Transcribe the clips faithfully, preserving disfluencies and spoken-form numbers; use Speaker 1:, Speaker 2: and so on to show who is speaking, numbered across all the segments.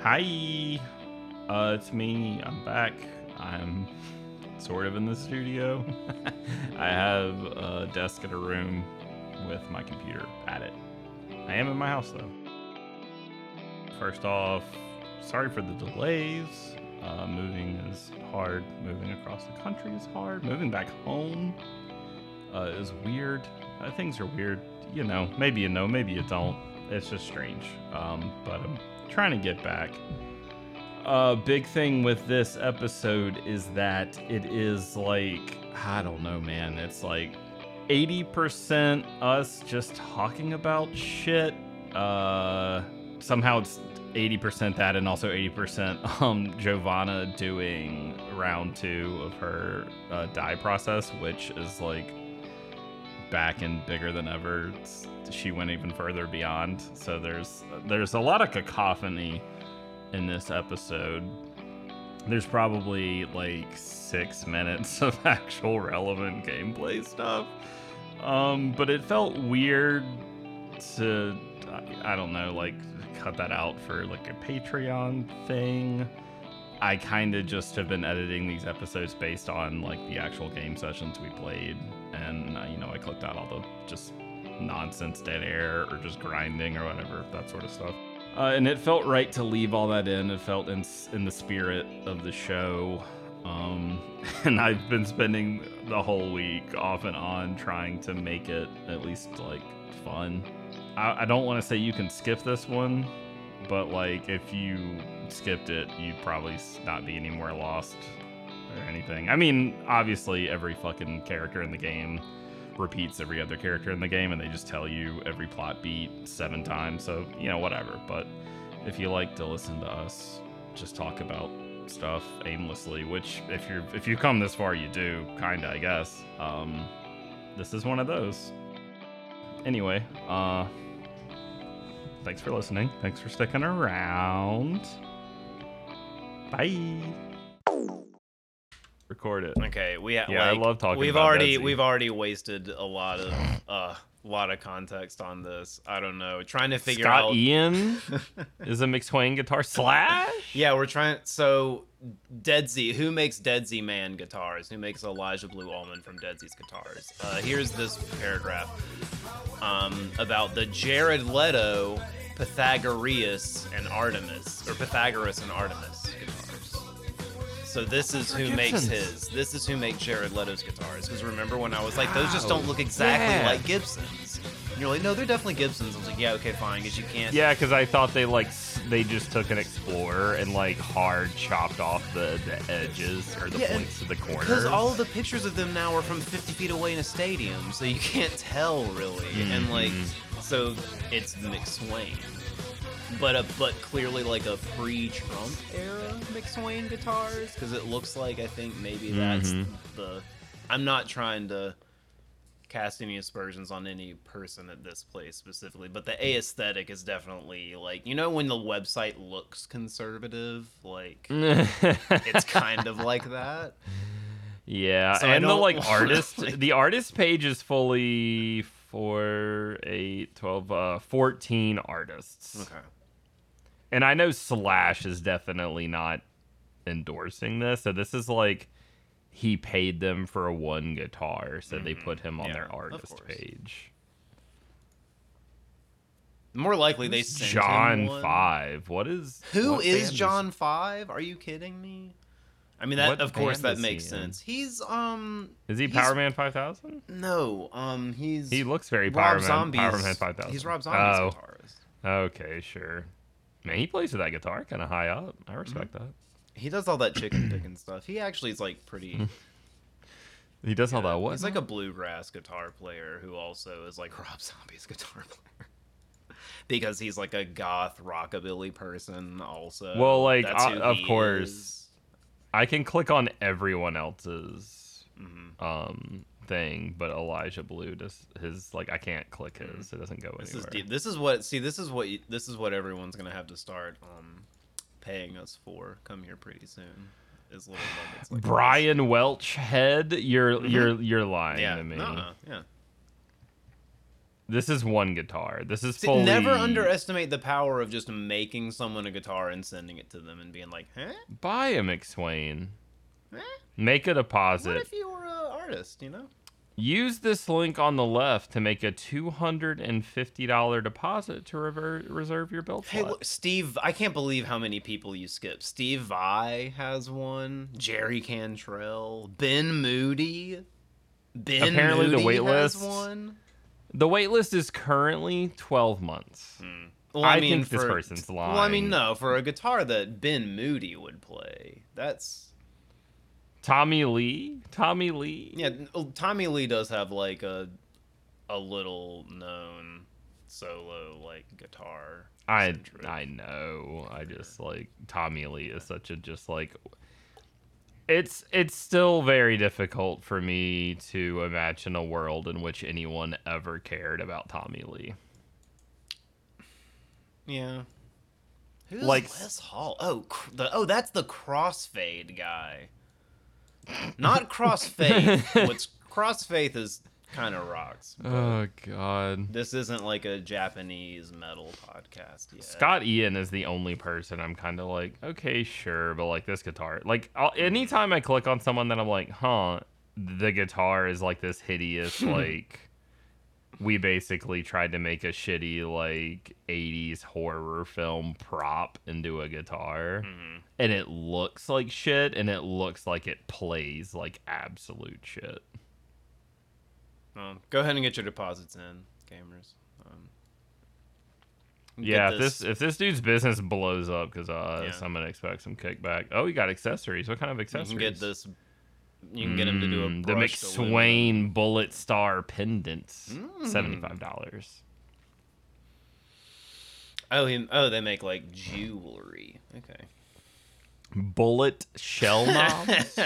Speaker 1: Hi, uh, it's me. I'm back. I'm sort of in the studio. I have a desk in a room with my computer at it. I am in my house though. First off, sorry for the delays. Uh, moving is hard. Moving across the country is hard. Moving back home uh, is weird. Uh, things are weird. You know, maybe you know, maybe you don't. It's just strange. Um, but I'm trying to get back. A uh, big thing with this episode is that it is like, I don't know, man. It's like eighty percent us just talking about shit. Uh, somehow it's eighty percent that, and also eighty percent um, Giovanna doing round two of her uh, dye process, which is like back and bigger than ever. It's, she went even further beyond. So there's there's a lot of cacophony in this episode. There's probably like six minutes of actual relevant gameplay stuff. Um, but it felt weird to, I don't know, like cut that out for like a Patreon thing. I kind of just have been editing these episodes based on like the actual game sessions we played. And, uh, you know, I clicked out all the just nonsense dead air or just grinding or whatever, that sort of stuff. Uh, and it felt right to leave all that in. It felt in, in the spirit of the show. Um, and I've been spending the whole week off and on trying to make it at least like fun. I, I don't want to say you can skip this one, but like if you skipped it, you'd probably not be any more lost or anything. I mean, obviously every fucking character in the game repeats every other character in the game, and they just tell you every plot beat seven times, so you know, whatever. But if you like to listen to us just talk about stuff aimlessly, which if you're if you come this far you do, kinda, I guess, um this is one of those. Anyway, uh thanks for listening, thanks for sticking around. Bye. Record it.
Speaker 2: Okay, we ha-
Speaker 1: yeah,
Speaker 2: like,
Speaker 1: I love talking.
Speaker 2: We've
Speaker 1: about
Speaker 2: already
Speaker 1: Deadsy.
Speaker 2: we've already wasted a lot of uh lot of context on this. I don't know, trying to figure
Speaker 1: Scott
Speaker 2: out.
Speaker 1: Ian is a McSwain guitar slash.
Speaker 2: Yeah, we're trying. So Deadsy, who makes Deadsy Man guitars? Who makes Elijah Blue Allman from Deadsy's guitars? Uh, here's this paragraph um, about the Jared Leto, Pythagoras, and Artemis, or Pythagoras and Artemis guitars. So this is who
Speaker 1: Gibsons.
Speaker 2: makes his. This is who makes Jared Leto's guitars. Because remember when I was like, those just don't look exactly
Speaker 1: yeah.
Speaker 2: like Gibsons. And you're like, no, they're definitely Gibsons. I was like, yeah, okay, fine, because you can't.
Speaker 1: Yeah, because I thought they like s- they just took an Explorer and like hard chopped off the, the edges or the
Speaker 2: Yeah,
Speaker 1: points of the corners.
Speaker 2: Because all of the pictures of them now are from fifty feet away in a stadium, so you can't tell really.
Speaker 1: Mm-hmm.
Speaker 2: And like, so it's McSwain. But a, but clearly like a pre-Trump era McSwain guitars, because it looks like, I think maybe that's
Speaker 1: Mhm.
Speaker 2: the. I'm not trying to cast any aspersions on any person at this place specifically, but the aesthetic is definitely like, you know, when the website looks conservative, like it's kind of like that.
Speaker 1: Yeah,
Speaker 2: So I
Speaker 1: and the
Speaker 2: don't
Speaker 1: like
Speaker 2: wanna,
Speaker 1: artist,
Speaker 2: like-
Speaker 1: the artist page is fully four, eight, twelve, uh, fourteen artists.
Speaker 2: Okay.
Speaker 1: And I know Slash is definitely not endorsing this. So this is like he paid them for a one guitar, so they put him on
Speaker 2: Yeah,
Speaker 1: their
Speaker 2: of
Speaker 1: artist
Speaker 2: course.
Speaker 1: page.
Speaker 2: More likely they
Speaker 1: Who's
Speaker 2: sent
Speaker 1: John
Speaker 2: him one.
Speaker 1: Five. What is
Speaker 2: Who
Speaker 1: what
Speaker 2: is
Speaker 1: band
Speaker 2: John Five? Are you kidding me? I mean, that
Speaker 1: What
Speaker 2: of course
Speaker 1: band
Speaker 2: that
Speaker 1: is
Speaker 2: makes
Speaker 1: he in?
Speaker 2: sense. He's um.
Speaker 1: Is he
Speaker 2: he's-
Speaker 1: Power Man five thousand?
Speaker 2: No, um, he's
Speaker 1: He looks very
Speaker 2: Rob
Speaker 1: Power Man,
Speaker 2: Zombie's.
Speaker 1: Power Man five thousand.
Speaker 2: He's Rob Zombie's
Speaker 1: Oh,
Speaker 2: guitarist.
Speaker 1: okay, sure. Man, he plays with that guitar kind of high up. I respect
Speaker 2: Mm-hmm.
Speaker 1: that.
Speaker 2: He does all that chicken picking stuff. He actually is like pretty.
Speaker 1: He does all that what?
Speaker 2: He's like a bluegrass guitar player who also is like Rob Zombie's guitar player. Because he's like a goth rockabilly person, also.
Speaker 1: Well, like,
Speaker 2: That's
Speaker 1: uh,
Speaker 2: who
Speaker 1: of
Speaker 2: he
Speaker 1: course.
Speaker 2: is.
Speaker 1: I can click on everyone else's
Speaker 2: Mhm.
Speaker 1: um thing, but Elijah Blue does his like I can't click his. It doesn't go
Speaker 2: This
Speaker 1: anywhere.
Speaker 2: is deep. This is what. See, this is what. You, this is what everyone's gonna have to start um, paying us for. Come here pretty soon. Is little nuggets like
Speaker 1: Brian Welch head, you're
Speaker 2: Mhm.
Speaker 1: you're you're lying
Speaker 2: this. Yeah.
Speaker 1: to me.
Speaker 2: nuh-uh, Yeah.
Speaker 1: This is one guitar. This is fully...
Speaker 2: Never underestimate the power of just making someone a guitar and sending it to them and being like, huh?
Speaker 1: Buy a McSwain.
Speaker 2: Huh?
Speaker 1: Make a deposit.
Speaker 2: What if you were an artist, you know?
Speaker 1: Use this link on the left to make a two hundred fifty dollars deposit to rever- reserve your build
Speaker 2: Hey,
Speaker 1: slot.
Speaker 2: look, Steve, I can't believe how many people you skip. Steve Vai has one. Jerry Cantrell. Ben Moody. Ben
Speaker 1: Apparently
Speaker 2: Moody
Speaker 1: the wait
Speaker 2: has
Speaker 1: list-
Speaker 2: one.
Speaker 1: The wait list is currently twelve months.
Speaker 2: Hmm. Well,
Speaker 1: I,
Speaker 2: I, mean,
Speaker 1: think this
Speaker 2: for-
Speaker 1: person's lying.
Speaker 2: Well, I mean, no, for a guitar that Ben Moody would play, that's...
Speaker 1: Tommy Lee? Tommy Lee?
Speaker 2: Yeah, well, Tommy Lee does have, like, a a little known solo, like, guitar.
Speaker 1: I
Speaker 2: centric.
Speaker 1: I know. I just like Tommy Lee is such a just like it's it's still very difficult for me to imagine a world in which anyone ever cared about Tommy Lee.
Speaker 2: Yeah. Who's
Speaker 1: Like-
Speaker 2: Les Hall? Oh, cr- the oh, that's the Crossfade guy. Not Crossfaith, which Crossfaith is kind of rocks. but
Speaker 1: Oh god.
Speaker 2: This isn't like a Japanese metal podcast yet.
Speaker 1: Scott Ian is the only person I'm kind of like, okay, sure, but like this guitar, like I'll, anytime I click on someone that I'm like, huh, the guitar is like this hideous, like we basically tried to make a shitty like eighties horror film prop into a guitar,
Speaker 2: Mhm.
Speaker 1: and it looks like shit, and it looks like it plays like absolute shit.
Speaker 2: Well, go ahead and get your deposits in, gamers. Um, get
Speaker 1: Yeah, if this if this dude's business blows up because uh,
Speaker 2: Yeah.
Speaker 1: someone expects some kickback. Oh, he got accessories. What kind of
Speaker 2: you
Speaker 1: accessories?
Speaker 2: can get this. You can get him to do a
Speaker 1: Mm, the
Speaker 2: brushed aluminum.
Speaker 1: McSwain Bullet Star pendant,
Speaker 2: Mm.
Speaker 1: seventy-five dollars.
Speaker 2: Oh, he, oh, they make like jewelry. Okay.
Speaker 1: Bullet shell knobs.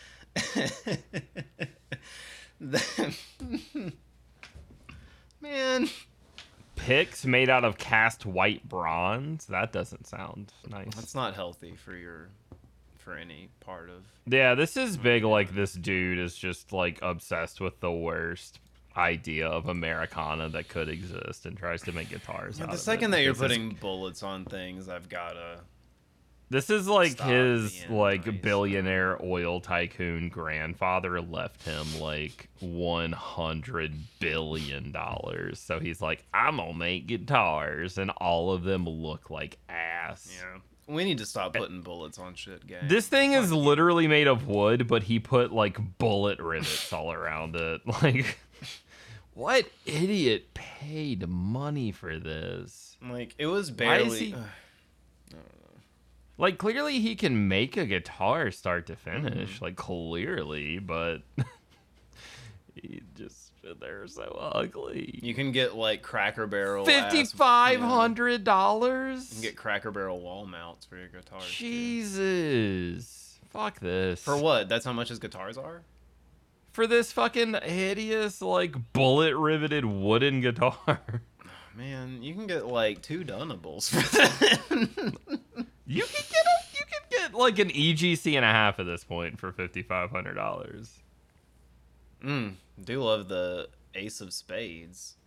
Speaker 2: Man,
Speaker 1: Picks made out of cast white bronze. That doesn't sound nice.
Speaker 2: that's not healthy for your for any part of.
Speaker 1: Yeah, this is big. Like this dude is just like obsessed with the worst idea of Americana that could exist and tries to make guitars.
Speaker 2: Yeah,
Speaker 1: out
Speaker 2: the
Speaker 1: of
Speaker 2: second
Speaker 1: it
Speaker 2: that you're
Speaker 1: because it's-
Speaker 2: putting bullets on things, I've gotta.
Speaker 1: This is like
Speaker 2: Stop
Speaker 1: his
Speaker 2: being
Speaker 1: like
Speaker 2: nice.
Speaker 1: billionaire oil tycoon grandfather left him like one hundred billion dollars. So he's like, I'm gonna make guitars, and all of them look like ass.
Speaker 2: Yeah, we need to stop putting bullets on shit, gang.
Speaker 1: This thing is literally made of wood, but he put like bullet rivets all around it. Like, what idiot paid money for this?
Speaker 2: like it was
Speaker 1: Why
Speaker 2: barely.
Speaker 1: is he- Like, clearly he can make a guitar start to finish. Like, clearly, but he just, they're so ugly.
Speaker 2: You can get like Cracker Barrel. ass-
Speaker 1: Fifty-five
Speaker 2: yeah.
Speaker 1: hundred dollars.
Speaker 2: You can get Cracker Barrel wall mounts for your guitars. too.
Speaker 1: Jesus, fuck this.
Speaker 2: For what? That's how much his guitars are.
Speaker 1: For this fucking hideous, like bullet riveted wooden guitar.
Speaker 2: Man, you can get like two Dunables for that.
Speaker 1: You can get a, you can get like an E G C and a half at this point for fifty-five hundred dollars.
Speaker 2: mm, do love the Ace of Spades.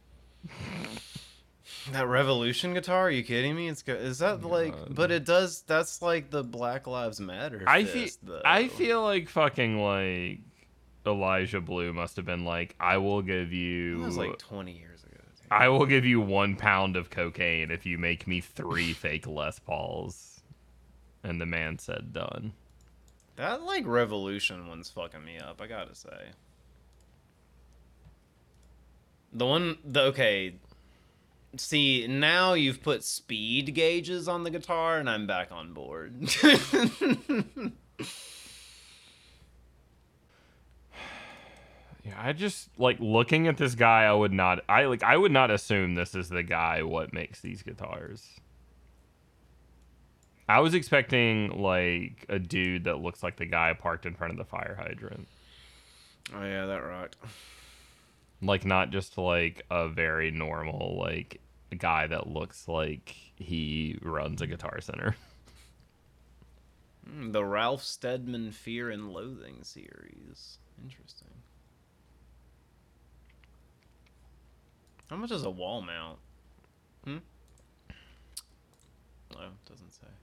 Speaker 2: That Revolution guitar? Are you kidding me? It's go- is that like?
Speaker 1: God.
Speaker 2: But it does. That's like the Black Lives Matter.
Speaker 1: I feel
Speaker 2: fist, though.
Speaker 1: I feel like fucking like Elijah Blue must have been like, I will give
Speaker 2: That
Speaker 1: you
Speaker 2: was like twenty years ago. dude.
Speaker 1: I will give you one pound of cocaine if you make me three fake Les Pauls. And the man said done.
Speaker 2: That like Revolution one's fucking me up. I gotta say. The one, the okay. See, now you've put speed gauges on the guitar, and I'm back on board.
Speaker 1: Yeah, I just like looking at this guy. I would not. I like. I would not assume this is the guy what makes these guitars. I was expecting like a dude that looks like the guy parked in front of the fire hydrant.
Speaker 2: Oh yeah, that rocked.
Speaker 1: Like not just like a very normal like guy that looks like he runs a guitar center.
Speaker 2: Mm, the Ralph Steadman Fear and Loathing series. Interesting. How much is a wall mount? Hmm? No, it doesn't say.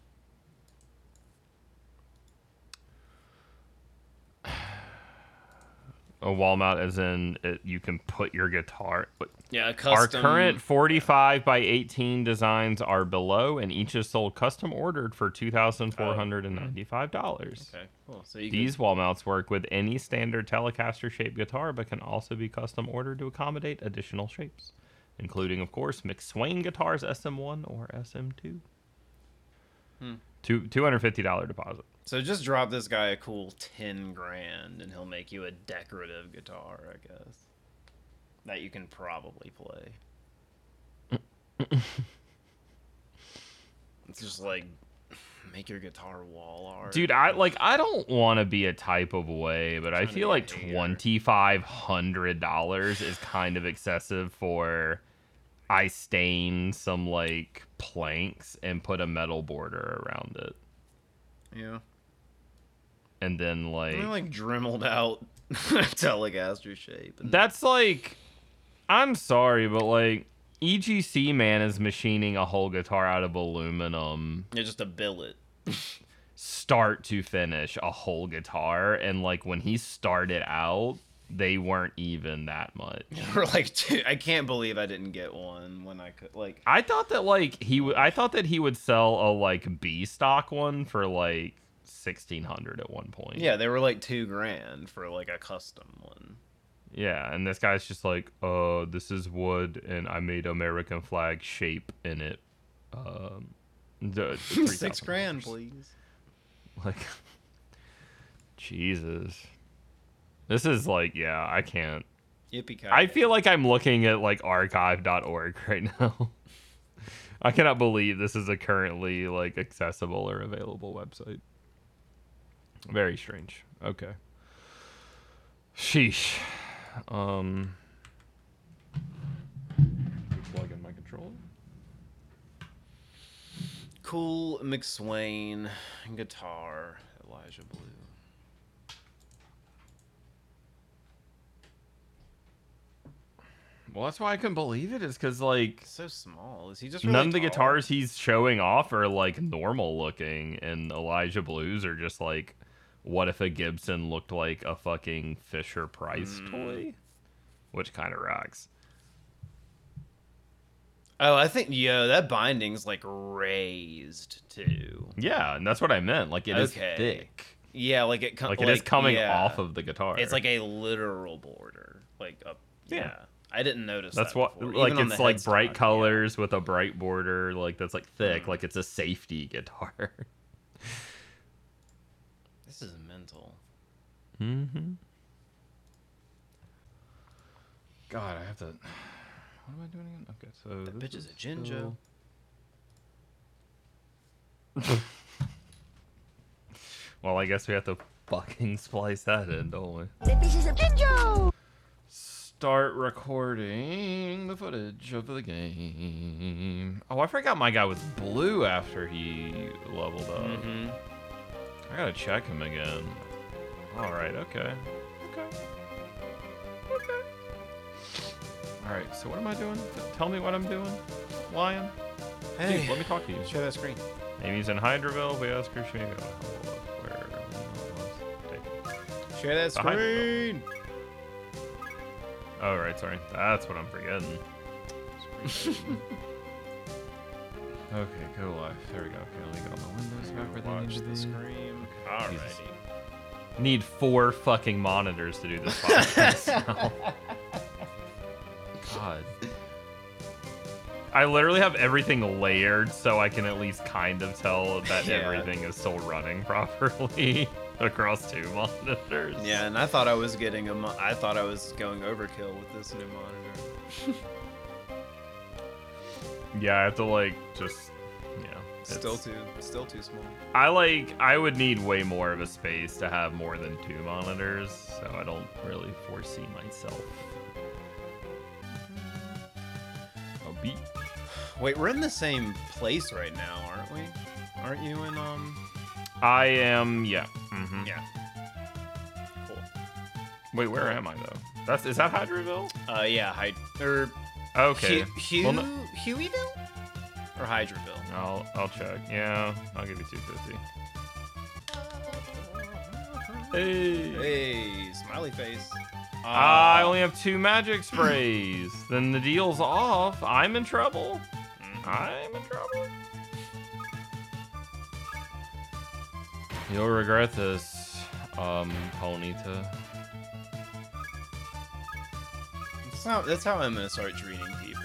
Speaker 1: A wall mount as in it, you can put your guitar. But
Speaker 2: Yeah, a
Speaker 1: our
Speaker 2: custom.
Speaker 1: current forty-five by eighteen designs are below, and each is sold custom ordered for two thousand four hundred ninety-five dollars.
Speaker 2: Okay, cool. So you
Speaker 1: These
Speaker 2: can...
Speaker 1: wall mounts work with any standard Telecaster shaped guitar, but can also be custom ordered to accommodate additional shapes, including, of course, McSwain guitars S M one or S M two.
Speaker 2: Hmm.
Speaker 1: Two two hundred fifty dollar deposit.
Speaker 2: So just drop this guy a cool ten grand, and he'll make you a decorative guitar, I guess, that you can probably play. It's just like make your guitar wall art,
Speaker 1: dude. I like. I don't want to be a type of way, but I
Speaker 2: Trying to
Speaker 1: feel
Speaker 2: be a
Speaker 1: like
Speaker 2: hater.
Speaker 1: twenty five hundred dollars is kind of excessive for. I stain some like planks and put a metal border around it.
Speaker 2: Yeah.
Speaker 1: And then like
Speaker 2: I like dremeled out Telecaster shape. And...
Speaker 1: that's like, I'm sorry, but like E G C man is machining a whole guitar out of aluminum.
Speaker 2: Yeah, just a billet.
Speaker 1: Start to finish, a whole guitar, and like when he started out, they weren't even that much.
Speaker 2: We're like, dude, I can't believe I didn't get one when I could. Like,
Speaker 1: I thought that like he, w- I thought that he would sell a like B stock one for like sixteen hundred at one point.
Speaker 2: yeah, they were like two grand for like a custom one.
Speaker 1: Yeah, and this guy's just like, uh, this is wood, and I made American flag shape in it. Um, the, the
Speaker 2: Six grand,
Speaker 1: dollars.
Speaker 2: please.
Speaker 1: Like, Jesus. This is like, yeah, I can't.
Speaker 2: Yippee ki
Speaker 1: I feel like I'm looking at like archive dot org right now. I cannot believe this is a currently like accessible or available website. Very strange. Okay. Sheesh. Um. Plug in my controller.
Speaker 2: Cool McSwain guitar, Elijah Blue.
Speaker 1: Well, that's why I couldn't believe it. Is because like
Speaker 2: So small. Is he just really
Speaker 1: none of the
Speaker 2: tall?
Speaker 1: guitars he's showing off are like normal looking, and Elijah Blues are just like, what if a Gibson looked like a fucking Fisher Price
Speaker 2: Mm.
Speaker 1: toy, which kind of rocks.
Speaker 2: Oh, I think yo, that binding's like raised too.
Speaker 1: Yeah, and that's what I meant. Like it is
Speaker 2: Okay.
Speaker 1: thick.
Speaker 2: Yeah, like it com-
Speaker 1: Like it is coming
Speaker 2: yeah.
Speaker 1: off of the guitar.
Speaker 2: It's like a literal border. Like a yeah.
Speaker 1: Yeah.
Speaker 2: I didn't notice
Speaker 1: that's
Speaker 2: that
Speaker 1: what
Speaker 2: before.
Speaker 1: like
Speaker 2: Even on
Speaker 1: it's
Speaker 2: the
Speaker 1: like
Speaker 2: headstock,
Speaker 1: bright
Speaker 2: yeah.
Speaker 1: colors with a bright border. Like that's like thick.
Speaker 2: Mm.
Speaker 1: Like it's a safety guitar.
Speaker 2: This is mental.
Speaker 1: Mm-hmm. God, I have to. What am I doing again? Okay, so
Speaker 2: That
Speaker 1: this
Speaker 2: bitch is a
Speaker 1: still-
Speaker 2: Jinjo.
Speaker 1: Well, I guess we have to fucking splice that in, don't we?
Speaker 3: That bitch is a Jinjo!
Speaker 1: Start recording the footage of the game. Oh, I forgot my guy was blue after he leveled up.
Speaker 2: Mm-hmm.
Speaker 1: I gotta check him again. All right, okay. Okay. Okay. All right, so what am I doing? T- Tell me what I'm doing, Lion.
Speaker 2: Hey,
Speaker 1: Dude, let me talk to you.
Speaker 2: share that screen.
Speaker 1: Amy's in Hyderville. We asked her, she may go. Where it was. Take it.
Speaker 2: Share that
Speaker 1: Behind the
Speaker 2: screen.
Speaker 1: Oh, right, sorry. That's what I'm forgetting. Okay, go live. There we go. Okay, let me get all my windows back where they
Speaker 2: Watch
Speaker 1: need to
Speaker 2: the
Speaker 1: be.
Speaker 2: screen.
Speaker 1: Okay, Jesus.
Speaker 2: Alrighty.
Speaker 1: Need four fucking monitors to do this podcast now. God. I literally have everything layered so I can at least kind of tell that
Speaker 2: Yeah.
Speaker 1: everything is still running properly across two monitors.
Speaker 2: Yeah, and I thought I was getting a. Mo- I thought I was going overkill with this new monitor.
Speaker 1: Yeah, I have to like just yeah. it's-
Speaker 2: Still too, still too small.
Speaker 1: I like I would need way more of a space to have more than two monitors, so I don't really foresee myself. A beat.
Speaker 2: Wait, we're in the same place right now, aren't we? Aren't you in um?
Speaker 1: I am yeah. hmm
Speaker 2: Yeah. Cool.
Speaker 1: Wait, where am I though? That's is that Hyderville?
Speaker 2: Uh, yeah. Hy- or
Speaker 1: Okay.
Speaker 2: Hugh,
Speaker 1: Well, no-
Speaker 2: Hueyville or Hydraville?
Speaker 1: I'll I'll check. Yeah, I'll give you two fifty. Hey.
Speaker 2: Hey, smiley face.
Speaker 1: Ah, I
Speaker 2: Ah.
Speaker 1: only have two magic sprays. Then the deal's off. I'm in trouble.
Speaker 2: Mhm.
Speaker 1: I'm in trouble. You'll regret this, um, Ponyta.
Speaker 2: That's how, that's how I'm gonna start treating people.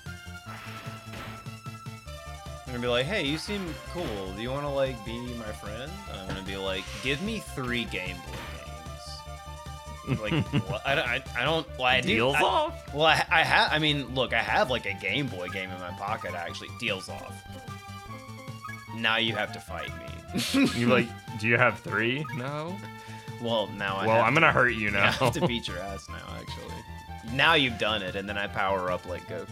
Speaker 2: I'm gonna be like, hey, you seem cool. Do you want to like be my friend? And I'm gonna be like, give me three Game Boy games. Like, what? I, don't- I, I don't. Well, I do.
Speaker 1: Deals
Speaker 2: I,
Speaker 1: off.
Speaker 2: Well, I, I have. I mean, look, I have like a Game Boy game in my pocket. Actually, deals off. Now you have to fight me.
Speaker 1: You like? Do you have three? No.
Speaker 2: Well, now I.
Speaker 1: Well,
Speaker 2: have
Speaker 1: I'm
Speaker 2: to-
Speaker 1: gonna hurt you
Speaker 2: I
Speaker 1: now.
Speaker 2: have to beat your ass now. Actually, now you've done it, and then I power up like Goku.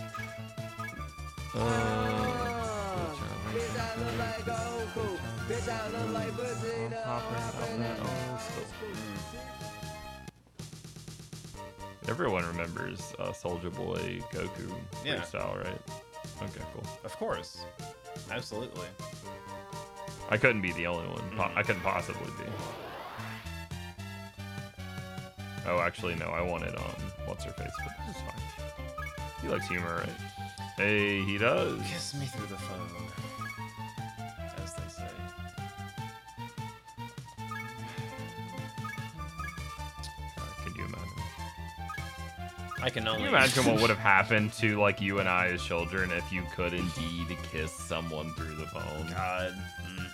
Speaker 1: Everyone remembers uh, Soldier Boy Goku
Speaker 2: Yeah.
Speaker 1: freestyle, right? Okay, cool.
Speaker 2: Of course, absolutely.
Speaker 1: I couldn't be the only one. Po-
Speaker 2: Mhm.
Speaker 1: I couldn't possibly be. Oh, actually, no. I wanted um, what's her face, but this is fine. He likes humor, right? Hey, he does.
Speaker 2: Kiss me through the phone, as they say.
Speaker 1: Can you imagine?
Speaker 2: I can
Speaker 1: Can
Speaker 2: only
Speaker 1: you imagine what would have happened to like you and I as children if you could indeed kiss someone through the phone?
Speaker 2: God. Mm.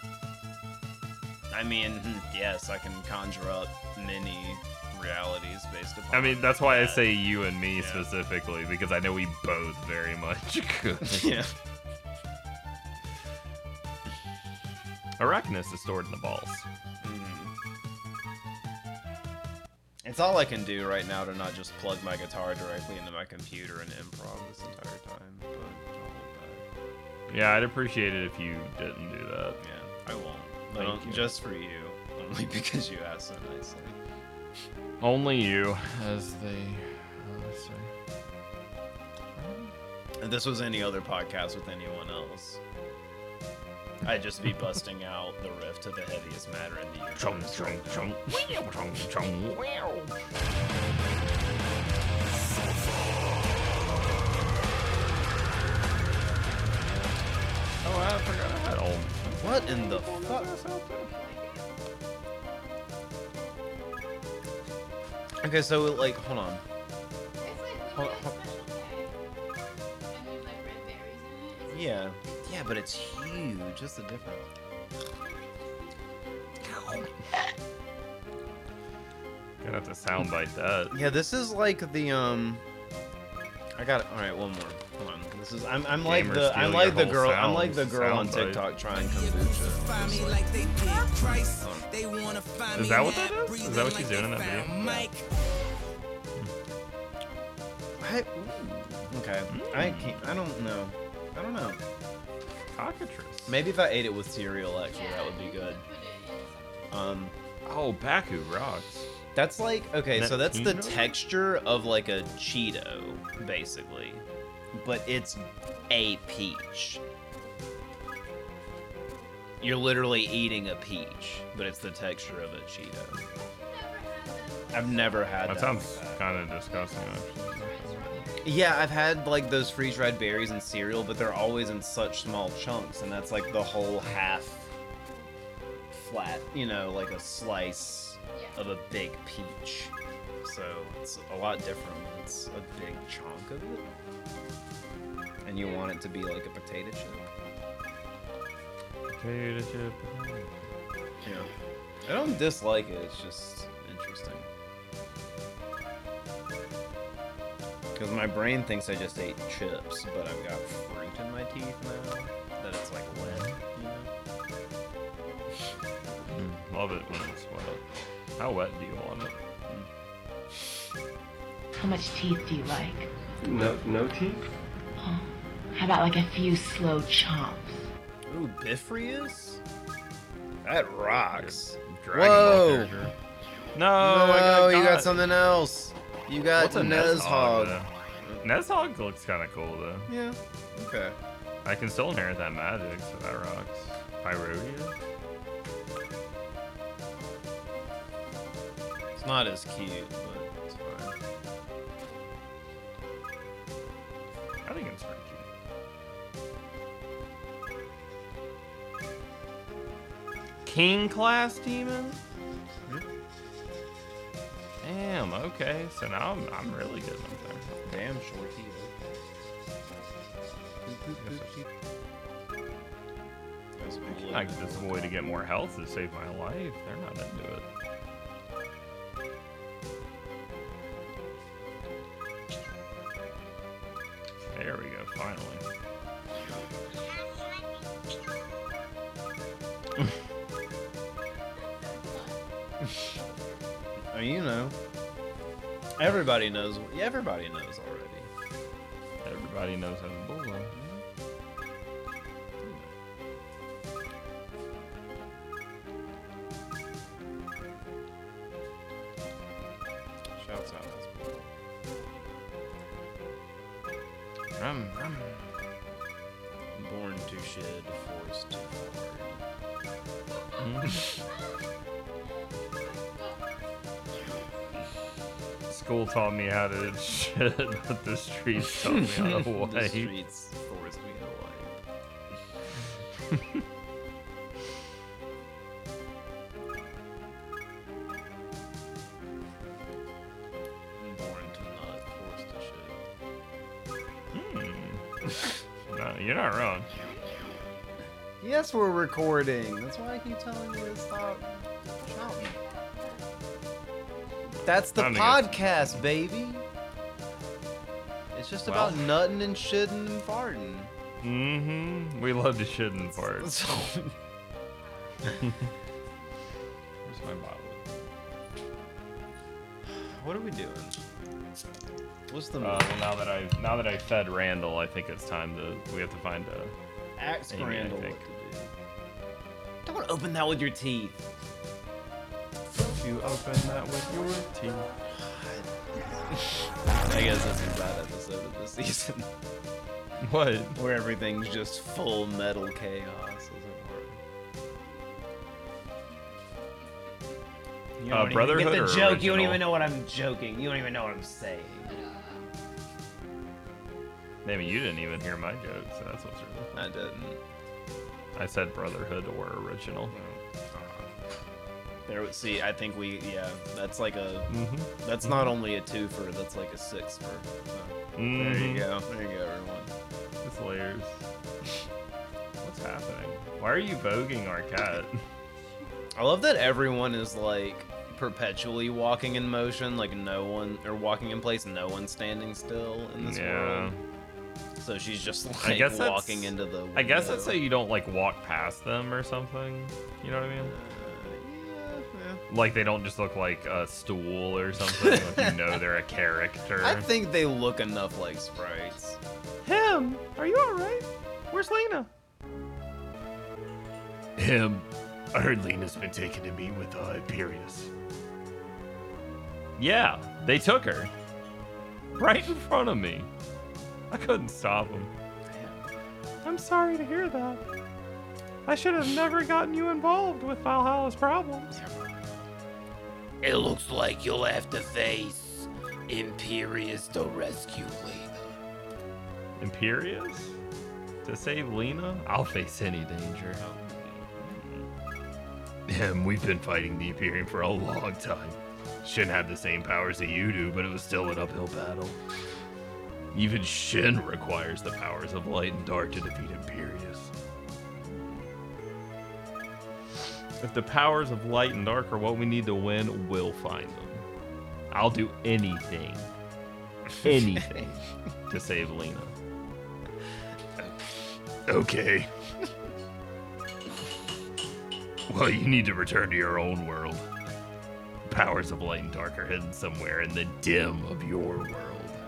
Speaker 2: I mean, hmm, yes, I can conjure up many realities based upon.
Speaker 1: I mean, that's why I
Speaker 2: that.
Speaker 1: say you and me
Speaker 2: Yeah.
Speaker 1: specifically, because I know we both very much could.
Speaker 2: Yeah.
Speaker 1: Arachnus is stored in the balls.
Speaker 2: Mhm. It's all I can do right now to not just plug my guitar directly into my computer and improv this entire time. But I'll hold
Speaker 1: Yeah, I'd appreciate it if you didn't do that.
Speaker 2: back. Yeah, I won't. I
Speaker 1: Thank
Speaker 2: don't-
Speaker 1: you.
Speaker 2: Just for you, only because you asked so nicely.
Speaker 1: Only you, as they uh, say.
Speaker 2: If this was any other podcast with anyone else, I'd just be busting out the riff to the heaviest matter in the universe.
Speaker 1: Chung, chung, chung. Wow, chung, chung, wow. Oh, I forgot I had all.
Speaker 2: What in the fuck? Okay, so like, hold on. Hold- hold- Yeah, yeah, but it's huge. What's the difference?
Speaker 1: Gonna have to soundbite that.
Speaker 2: Yeah, this is like the um. I got it. All right, one more. Hold on. This is I'm I'm like
Speaker 1: Gamers
Speaker 2: the I'm
Speaker 1: steal
Speaker 2: like
Speaker 1: your
Speaker 2: the
Speaker 1: whole
Speaker 2: girl I'm like the
Speaker 1: sounds,
Speaker 2: girl on
Speaker 1: soundbite.
Speaker 2: TikTok trying kombucha. Just like-
Speaker 1: Is that what that is? Is that what she's doing in that video?
Speaker 2: I, ooh, okay. I can't. I don't know. I don't know.
Speaker 1: Cockatrice.
Speaker 2: Maybe if I ate it with cereal, actually, that would be good. Um,
Speaker 1: Oh, Baku rocks.
Speaker 2: that's like okay. So that's the
Speaker 1: Netino?
Speaker 2: texture of like a Cheeto, basically, but it's a peach. You're literally eating a peach, but it's the texture of a Cheeto. I've never had
Speaker 1: That
Speaker 2: that.
Speaker 1: sounds
Speaker 2: like that.
Speaker 1: kind of disgusting, actually.
Speaker 2: Yeah, I've had like those freeze-dried berries in cereal, but they're always in such small chunks, and that's like the whole half flat, you know, like a slice of a big peach. So it's a lot different when it's a big chunk of it. And you want it to be like a potato chip.
Speaker 1: Potato chip.
Speaker 2: Yeah. I don't dislike it, it's just interesting. Because my brain thinks I just ate chips, but I've got fruit in my teeth now. That it's like wet, you know?
Speaker 1: Mm, love it when it's wet. How wet do you want it?
Speaker 3: How much teeth do you like?
Speaker 4: No, no teeth?
Speaker 3: Huh? How about like a few slow chomps?
Speaker 2: Ooh, Bifrius? That rocks.
Speaker 1: Dragon
Speaker 2: Whoa.
Speaker 1: Ball character. No,
Speaker 2: No,
Speaker 1: I got
Speaker 2: you got
Speaker 1: got
Speaker 2: something else. You got
Speaker 1: What's a
Speaker 2: Nez
Speaker 1: Nez
Speaker 2: Hog.
Speaker 1: Hog? Neshog looks kind of cool though.
Speaker 2: Yeah. Okay.
Speaker 1: I can still inherit that magic, so that rocks. Pyrodia?
Speaker 2: It's not as cute, but it's fine.
Speaker 1: I think it's pretty cute. King class demon? Damn, okay. So now I'm, I'm really getting up there.
Speaker 2: Damn shorty.
Speaker 1: I can just avoid to get more health to save my life. They're not into it. There we go, finally.
Speaker 2: Oh, you know. Everybody knows. Everybody knows already.
Speaker 1: Everybody knows how to bull.
Speaker 2: Shouts out. That's cool.
Speaker 1: Um, um.
Speaker 2: Born to shed, forced to fart.
Speaker 1: Mhm. School taught me how to shit, but the streets taught me how to
Speaker 2: The
Speaker 1: wipe.
Speaker 2: streets forced me to wipe. Born to nut, forced to shit.
Speaker 1: Hmm. No, you're not wrong.
Speaker 2: Yes, we're recording. That's why I keep telling you to stop shouting. That's the
Speaker 1: Time to get-
Speaker 2: podcast, baby. It's just
Speaker 1: Well.
Speaker 2: about nutting and shitting and farting.
Speaker 1: Mm-hmm. We love to shit and fart.
Speaker 2: That's all.
Speaker 1: Where's my bottle?
Speaker 2: What are we doing? What's the
Speaker 1: Uh,
Speaker 2: move?
Speaker 1: well, now that I now that I fed Randall, I think it's time to we have to find a.
Speaker 2: Ask
Speaker 1: Amy, I
Speaker 2: Randall
Speaker 1: think.
Speaker 2: what to do. Don't open that with your teeth.
Speaker 1: You open that with your teeth.
Speaker 2: I guess this is that episode of the season
Speaker 1: What?
Speaker 2: where everything's just full metal chaos. As it were. You
Speaker 1: Uh,
Speaker 2: don't even
Speaker 1: Brotherhood
Speaker 2: get the
Speaker 1: or
Speaker 2: joke. You don't
Speaker 1: original?
Speaker 2: even know what I'm joking. You don't even know what I'm saying.
Speaker 1: Maybe you didn't even hear my joke, so that's what's really
Speaker 2: I
Speaker 1: funny.
Speaker 2: didn't.
Speaker 1: I said Brotherhood or original.
Speaker 2: There. See, I think we. Yeah, that's like a.
Speaker 1: Mm-hmm.
Speaker 2: That's not only a twofer. That's like a six for. There you go. There you go, everyone.
Speaker 1: It's layers. What's happening? Why are you voguing our cat?
Speaker 2: I love that everyone is like perpetually walking in motion, like no one, or walking in place, no one's standing still in this
Speaker 1: Yeah.
Speaker 2: world. So she's just like
Speaker 1: I guess that's-
Speaker 2: walking into the. Window.
Speaker 1: I guess that's so you don't like walk past them or something. You know what I mean?
Speaker 2: Uh, yeah,
Speaker 1: Like they don't just look like a stool or something. Like you know they're a character.
Speaker 2: yeah. I think they look enough like sprites.
Speaker 1: Him, are you all right? Where's Lena? Him. I heard Lena's been taken to meet with uh, Imperius. Yeah, they took her. Right in front of me. I couldn't stop them. I'm sorry to hear that. I should have never gotten you involved with Valhalla's problems.
Speaker 4: It looks like you'll have to face Imperius to rescue Lena.
Speaker 1: Imperius? To save Lena? I'll face any danger. Him, we've been fighting the Imperium for a long time. Shouldn't have the same powers that you do, but it was still an uphill battle. Even Shin requires the powers of light and dark to defeat Imperius. If the powers of light and dark are what we need to win, we'll find them. I'll do anything, anything to save Lena. Okay. Well, you need to return to your own world. Powers of light and dark are hidden somewhere in the dim of your world.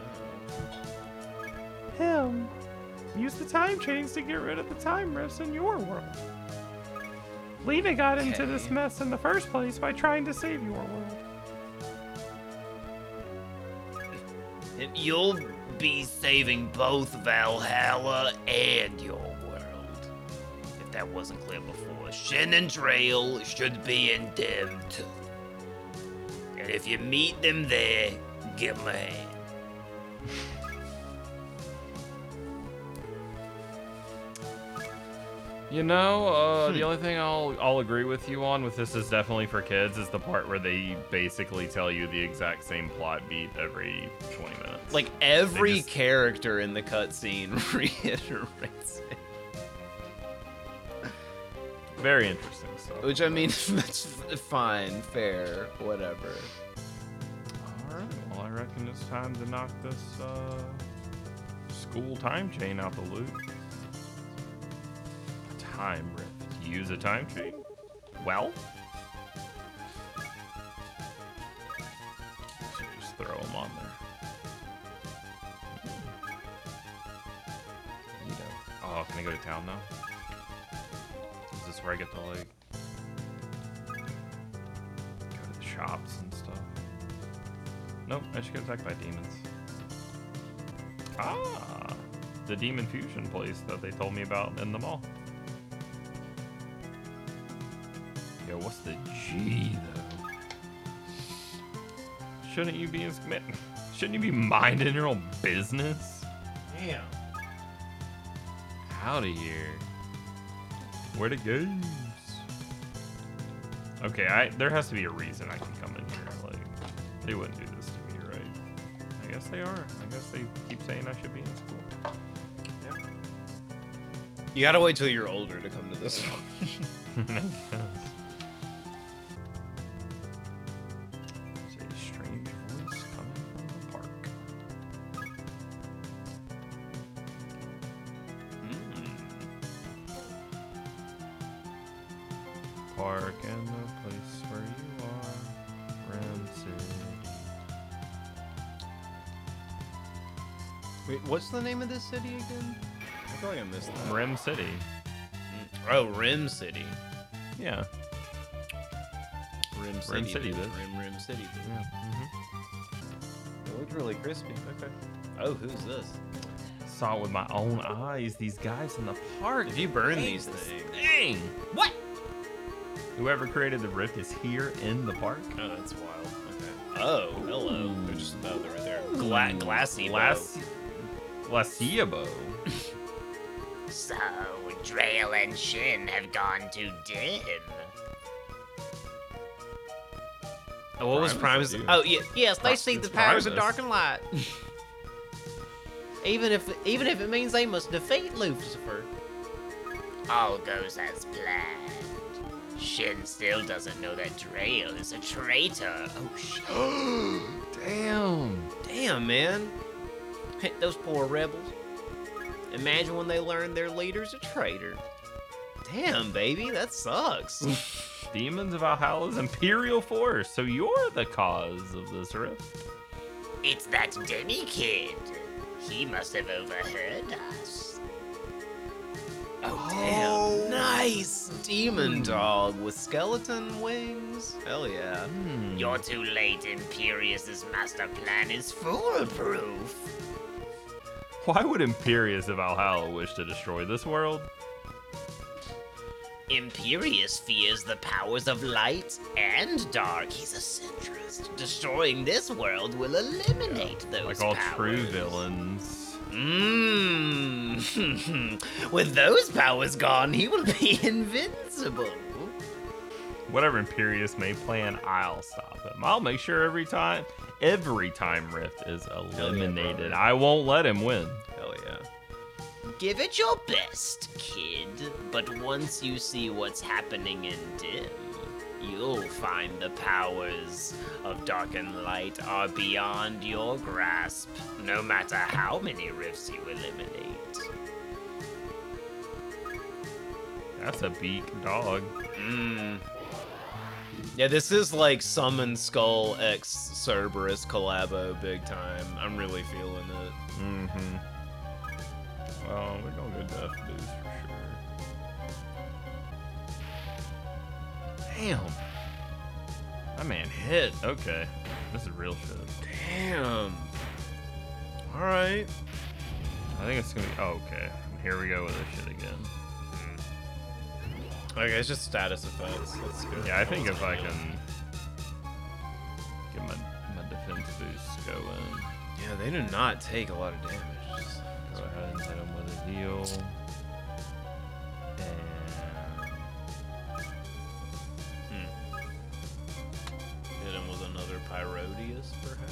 Speaker 1: Him. Use the time chains to get rid of the time rifts in your world. Lena got into this
Speaker 2: Okay.
Speaker 1: mess in the first place by trying to save your world.
Speaker 2: And you'll
Speaker 4: be saving both Valhalla and your world. If that wasn't clear before, Shin and Trail should be in them too. And if you meet them there, give them a hand.
Speaker 1: You know, uh, the only thing I'll I'll agree with you on with this is definitely for kids is the part where they basically tell you the exact same plot beat every twenty minutes.
Speaker 2: Like every
Speaker 1: just-
Speaker 2: character in the cutscene reiterates it.
Speaker 1: Very interesting stuff.
Speaker 2: Which I mean, that's fine, fair, whatever.
Speaker 1: All right, well I reckon it's time to knock this uh, school time chain out the loop. Time rift. Use a time chain? Well, so just throw them on there. Neato. Oh, can I go to town now? Is this where I get to like go to the shops and stuff? Nope, I should get attacked by demons. Ah, the demon fusion place that they told me about in the mall. Yo, what's the G though? Shouldn't you be in Shouldn't you be minding your own business?
Speaker 2: Damn.
Speaker 1: Out of here. Where'd it go? Okay, I there has to be a reason I can come in here. Like, they wouldn't do this to me, right? I guess they are. I guess they keep saying I should be in school. Yeah.
Speaker 2: You gotta wait till you're older to come to this one.
Speaker 1: I guess. There's a strange voice coming from the park. Park and the place where you are, Ram City.
Speaker 2: Wait, what's the name of this city again? I feel like I missed that.
Speaker 1: Rim City.
Speaker 2: Oh, Rim City.
Speaker 1: Yeah.
Speaker 2: Rim City.
Speaker 1: Rim City,
Speaker 2: then.
Speaker 1: bitch.
Speaker 2: Rim Rim City. then.
Speaker 1: Yeah. hmm
Speaker 2: It looked really crispy. Okay. Oh, who's this?
Speaker 1: Saw it with my own eyes. These guys in the park.
Speaker 2: If you burn
Speaker 1: Dang,
Speaker 2: these
Speaker 1: this
Speaker 2: things.
Speaker 1: thing.
Speaker 2: What?
Speaker 1: Whoever created the rift is here in the park.
Speaker 2: Oh, that's wild. Okay. Oh, hello. They're just oh, they're right there. Gla- glassy.
Speaker 1: Glass. Glaciabo.
Speaker 4: So, Drail and Shin have gone to dim.
Speaker 2: Oh, what was
Speaker 1: Primus,
Speaker 2: Primus?
Speaker 1: I do.
Speaker 2: Oh, yeah, yes, they
Speaker 1: Pri-
Speaker 2: see
Speaker 1: it's
Speaker 2: the powers of
Speaker 1: Primus.
Speaker 2: dark and light. even if even if it means they must defeat Lucifer.
Speaker 4: All goes as planned. Shin still doesn't know that Drail is a traitor. Oh shit.
Speaker 1: Damn.
Speaker 2: Damn, man. Hey, those poor rebels. Imagine when they learn their leader's a traitor. Damn, baby, that sucks.
Speaker 1: Demons of Valhalla's Imperial Force. So you're the cause of this rift.
Speaker 4: It's that Demi kid. He must have overheard us.
Speaker 2: Oh, damn. Nice. Demon dog with skeleton wings. Hell yeah.
Speaker 1: Hmm.
Speaker 4: You're too late. Imperious's master plan is foolproof.
Speaker 1: Why would Imperius of Valhalla wish to destroy this world?
Speaker 4: Imperius fears the powers of light and dark. He's a centrist. Destroying this world will eliminate those
Speaker 1: Like all
Speaker 4: powers.
Speaker 1: true villains.
Speaker 4: Mmm. With those powers gone, he will be invincible.
Speaker 1: Whatever Imperius may plan, I'll stop him. I'll make sure every time, every time Rift is eliminated,
Speaker 2: brother.
Speaker 1: I won't let him win.
Speaker 2: Hell yeah.
Speaker 4: Give it your best, kid. But once you see what's happening in Dim, you'll find the powers of dark and light are beyond your grasp, no matter how many rifts you eliminate.
Speaker 1: That's a beak dog.
Speaker 2: Mmm. Yeah, this is like Summon Skull X Cerberus collabo big time. I'm really feeling it.
Speaker 1: Mm-hmm. Well, we're gonna go Death Boost for sure. Damn. That man hit. Okay. This is real shit.
Speaker 2: Damn. All right.
Speaker 1: I think it's gonna be. Oh, okay. Here we go with this shit again.
Speaker 2: Okay, it's just status effects. Let's go.
Speaker 1: Yeah, I think if I can get my my defense boost going.
Speaker 2: Yeah, they do not take a lot of damage. Just
Speaker 1: Go ahead and hit him with a heal. And
Speaker 2: Hmm. Hit him with another Pyrodius, perhaps?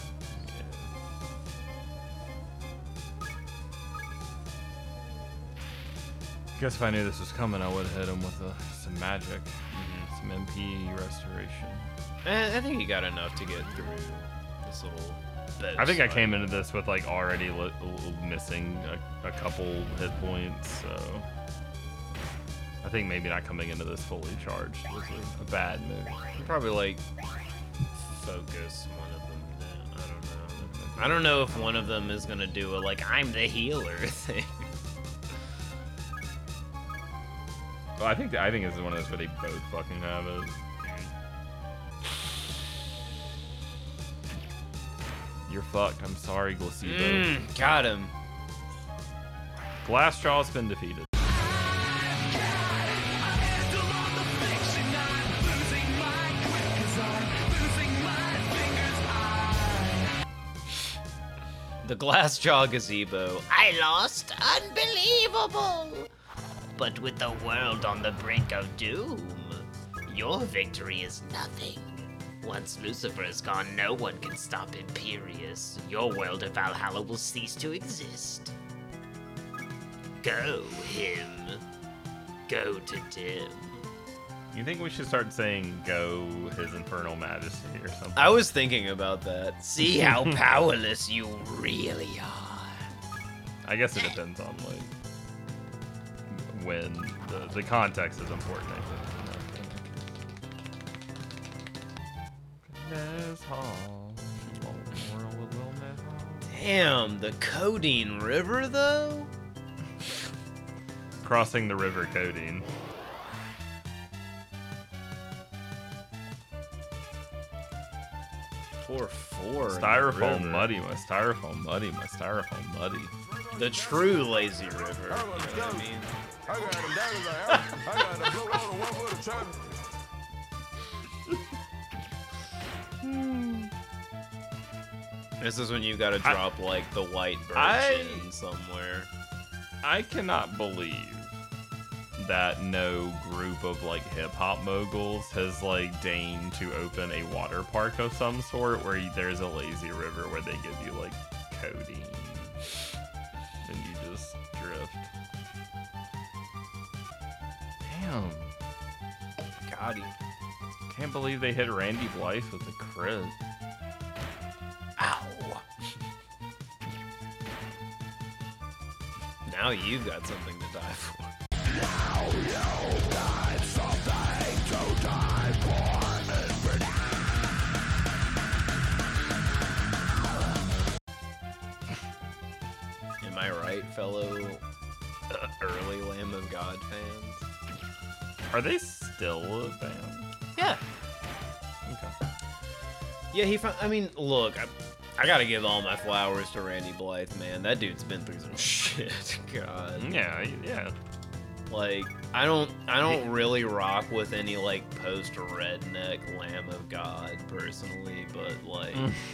Speaker 1: guess if I knew this was coming, I would have hit him with uh, some magic, some M P restoration.
Speaker 2: Eh, I think you got enough to get through this little bed.
Speaker 1: I think I came into this with like already li- missing a, a couple hit points, so I think maybe not coming into this fully charged was a, a bad move.
Speaker 2: Probably like focus one of them then. I don't know. I don't know if one of them is gonna do a like I'm the healer thing.
Speaker 1: Well, I think I think this is one of those where they both fucking have it. You're fucked. I'm sorry, Glacedo.
Speaker 2: Mm, got him.
Speaker 1: Glassjaw's been defeated.
Speaker 2: The Glassjaw Gazebo.
Speaker 4: I lost? Unbelievable! But with the world on the brink of doom, your victory is nothing. Once Lucifer is gone, no one can stop Imperius. Your world of Valhalla will cease to exist. Go, him. Go to Tim.
Speaker 1: You think we should start saying "Go His Infernal Majesty" or something?
Speaker 2: I was thinking about that.
Speaker 4: See how powerless you really are.
Speaker 1: I guess it depends on like when the the context is important. I think. Ness Hall.
Speaker 2: Damn, the Codeine River though?
Speaker 1: Crossing the river, Codeine.
Speaker 2: Poor four. in the
Speaker 1: Styrofoam
Speaker 2: river.
Speaker 1: muddy, my styrofoam muddy, my styrofoam muddy.
Speaker 2: The true lazy river. You know what I mean?
Speaker 5: I got him down as I am. I got him blow on the one foot of traffic.
Speaker 2: This is when you gotta
Speaker 1: I-
Speaker 2: drop like the white birch
Speaker 1: I-
Speaker 2: in somewhere.
Speaker 1: I cannot believe that no group of like hip hop moguls has like deigned to open a water park of some sort where you, there's a lazy river where they give you like codeine and you just drift. Damn,
Speaker 2: God, he-
Speaker 1: can't believe they hit Randy Blythe with a crit.
Speaker 2: Ow. Now you've got something to die for. Am I right, fellow uh, early Lamb of God fans?
Speaker 1: Are they still a band?
Speaker 2: Yeah.
Speaker 1: Okay.
Speaker 2: Yeah, he found. I mean, look, I, I gotta give all my flowers to Randy Blythe, man. That dude's been through some shit. God.
Speaker 1: Yeah, yeah.
Speaker 2: Like, I don't, I don't really rock with any like post redneck Lamb of God personally, but like,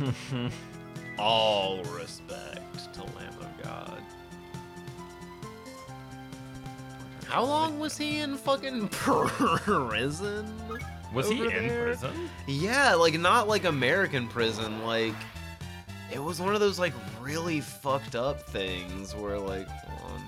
Speaker 2: all respect to Lamb of God. How long was he in fucking prison?
Speaker 1: Was he
Speaker 2: over
Speaker 1: in
Speaker 2: there?
Speaker 1: prison?
Speaker 2: Yeah, like not like American prison, like it was one of those like really fucked up things where like hold on.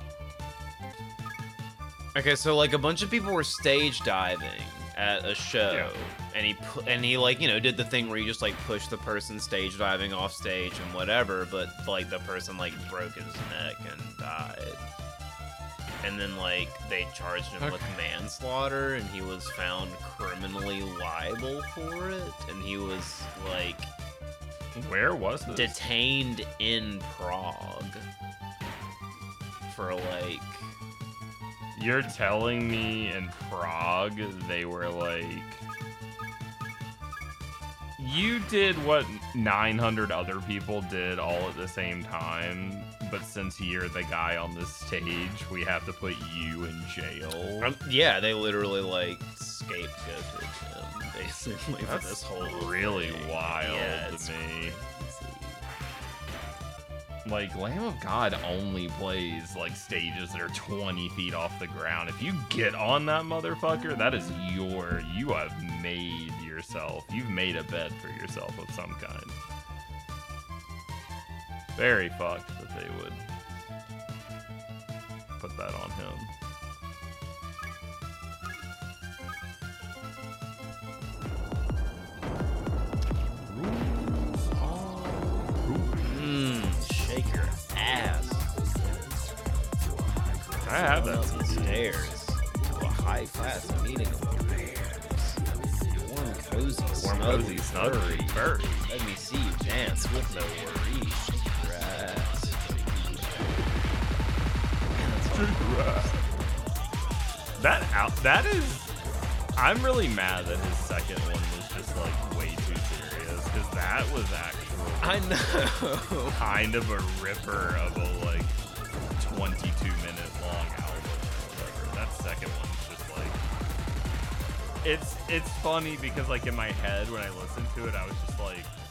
Speaker 2: Okay, so like a bunch of people were stage diving at a show,
Speaker 1: Yeah.
Speaker 2: and he pu- and he like you know did the thing where you just like push the person stage diving off stage and whatever, but like the person like broke his neck and died. And then, like, they charged him with manslaughter, and he was found criminally liable for it. And he was, like,
Speaker 1: Where was this?
Speaker 2: detained in Prague for, like...
Speaker 1: You're telling me in Prague they were like, You did what nine hundred other people did all at the same time, but since you're the guy on the stage, we have to put you in jail.
Speaker 2: Um, yeah, they literally like scapegoated him basically for
Speaker 1: That's
Speaker 2: this whole
Speaker 1: really
Speaker 2: thing.
Speaker 1: wild
Speaker 2: Yeah,
Speaker 1: to
Speaker 2: it's
Speaker 1: me.
Speaker 2: crazy.
Speaker 1: Like, Lamb of God only plays, like, stages that are twenty feet off the ground. If you get on that motherfucker, that is your... You have made yourself. You've made a bed for yourself of some kind. Very fucked that they would put that on him.
Speaker 2: Mmm, shake your ass.
Speaker 1: I have
Speaker 2: Going
Speaker 1: that.
Speaker 2: up the stairs to a high class meeting of the bears. Warm, cozy,
Speaker 1: Warm,
Speaker 2: snugly
Speaker 1: cozy, snugly
Speaker 2: furry.
Speaker 1: furry.
Speaker 2: Let me see you dance with no worries. Shake your ass.
Speaker 1: That out. That is. I'm really mad that his second one was just like way too serious because that was actually
Speaker 2: I know.
Speaker 1: kind of a ripper of a like twenty-two minute long album or whatever. That second one's just like. It's it's funny because like in my head when I listened to it, I was just like.